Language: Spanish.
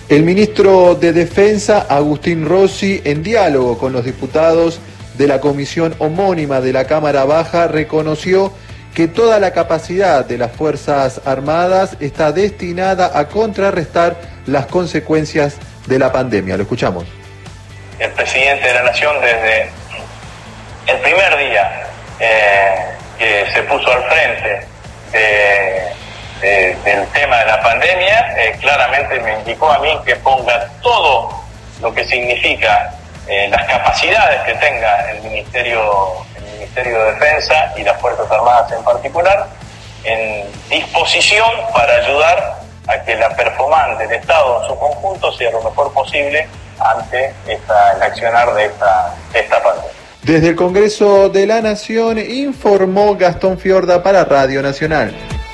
El ministro de Defensa, Agustín Rossi, en diálogo con los diputados de la comisión homónima de la Cámara Baja, reconoció que toda la capacidad de las Fuerzas Armadas está destinada a contrarrestar las consecuencias de la pandemia. Lo escuchamos. El presidente de la Nación, desde el primer día que se puso al frente del tema de la pandemia, claramente me indicó a mí que ponga todo lo que significa las capacidades que tenga el Ministerio de Defensa y las Fuerzas Armadas en particular en disposición para ayudar a que la performance del Estado en su conjunto sea lo mejor posible ante el accionar de esta pandemia. Desde el Congreso de la Nación informó Gastón Fiorda para Radio Nacional.